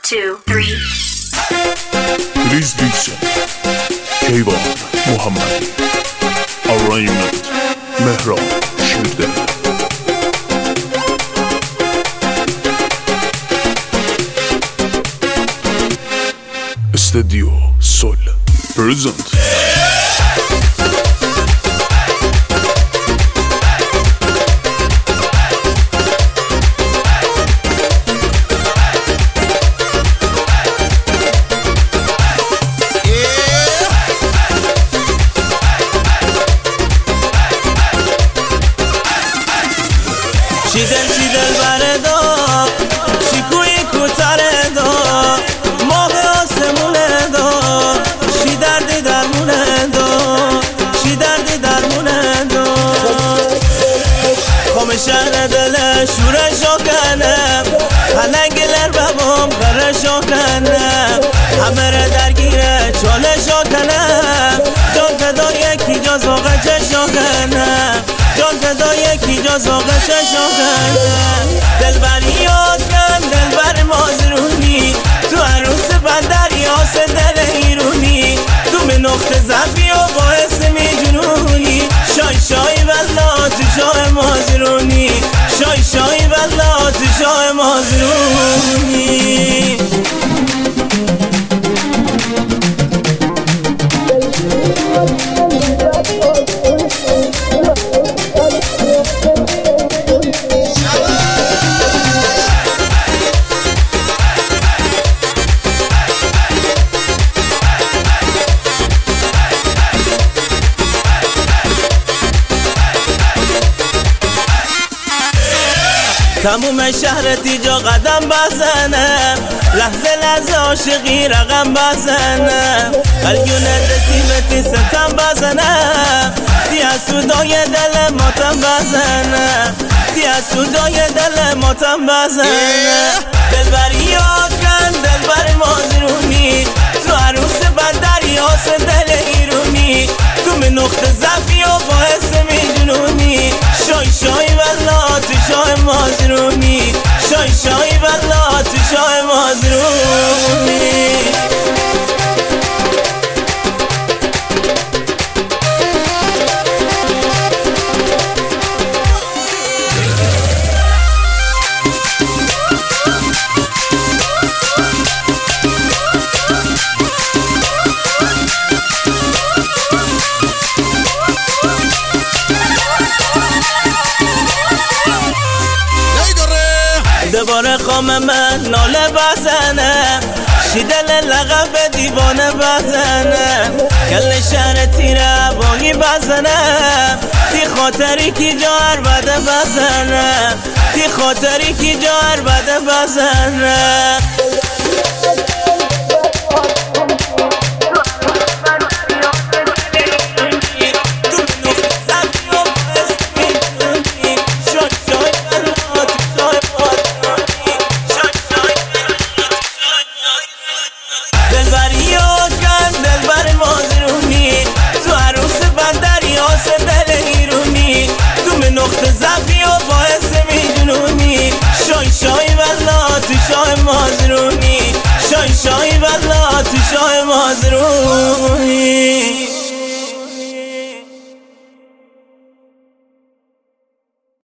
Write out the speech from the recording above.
2, 3. Release Dixon, Kayvan Muhammadi, Arraignment Mehran Shirder. Studio Sol present. شیدل بردا شیکوی کوتاره دا ماه آسمونه دا شی دردی درمونه دا شی دردی درمونه دا خام شهر دل شورشو کنم هلنگلر بابام برشو کنم همه را درگیره چالشو کنم جان فدا یکی جا زاغه چشو کنم جان فدا یکی جا زاغه چشو کنم دلبری یاد کن دلبر مازرونی تو عروس بندر یاس دل ایرونی تو به نقطه ضعفی و باعث میجنونی شای والله تو شاه مازرونی شای والله تو شاه مازرونی تموم شهر تیجا قدم بزنم لحظه عاشقی رقم بزنم قلیون رسیبتی ستم بزنم تی از سودای دل ماتم بزنم تی از سودای دل ماتم بزنم دلبری یاد کن دلبر مازرونی تو عروس بندر یاس دل ایرونی تو به نقطه ضعفی و باعث میجنونی شای والله تو شاه مازرونی شای والله تو شاه مازرونی دوباره خام من ناله بزنم شیدل لقب دیوانه بزنم کل شهر تیره باقی بزنم تی خاطری کی جا عربده بزنم تی خاطری کی جا عربده بزنم